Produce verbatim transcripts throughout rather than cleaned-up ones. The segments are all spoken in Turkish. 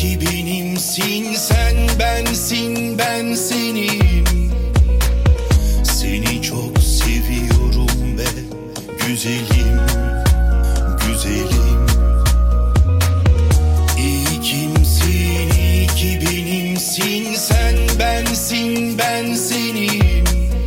ki benimsin. Sen bensin, ben senim. Seni çok seviyorum be güzelim, güzelim. İyi kimsin, iyi ki benimsin. Sen bensin, ben senim.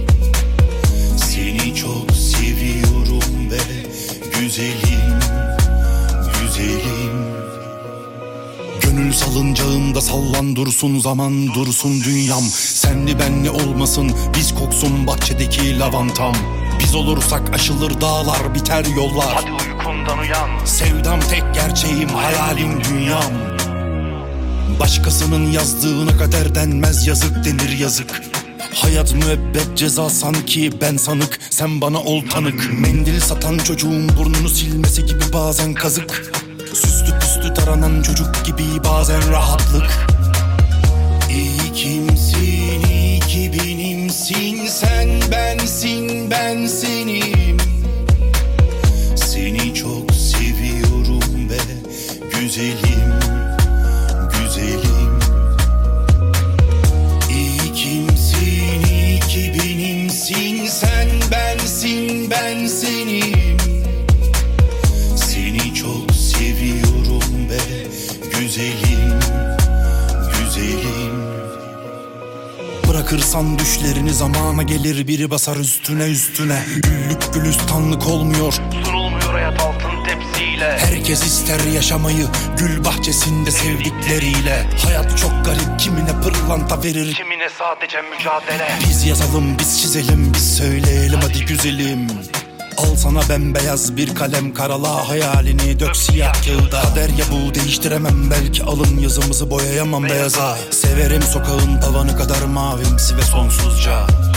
Seni çok seviyorum be güzelim, güzelim. Gönül salıncağımda sallan dursun, zaman dursun dünyam. Senli benli olmasın, biz koksun bahçedeki lavantam. Biz olursak aşılır dağlar, biter yollar. Hadi uykundan uyan. Sevdam tek gerçeğim, hayalim dünyam. Başkasının yazdığına kader denmez, yazık denir yazık. Hayat müebbet ceza sanki, ben sanık, sen bana ol tanık. Mendil satan çocuğun burnunu silmesi gibi bazen kazık. Süslü püslü taranan çocuk gibi bazen rahatlık. İyi kimsin, iyi ki benimsin. Sen bensin, ben senim. Seni çok seviyorum be güzelim, güzelim. İyi kimsin, iyi ki benimsin. Sen bensin, ben senim. Seni çok seviyorum be güzelim, güzelim. Bırakırsan düşlerini zamana gelir biri basar üstüne üstüne. Güllük gülistanlık olmuyor, Sunulmuyor hayat altın tepsiyle. herkes ister yaşamayı gül bahçesinde sevdikleriyle. Hayat çok garip, kimine pırlanta verir, Kimine sadece mücadele. biz yazalım, biz çizelim, biz söyleyelim hadi güzelim. Al sana bembeyaz bir kalem, karala hayalini, dök siyah kağıda. Kader ya bu, değiştiremem belki, alın yazımızı boyayamam beyaza. Severim sokağın tavanı kadar mavimsi ve sonsuzca.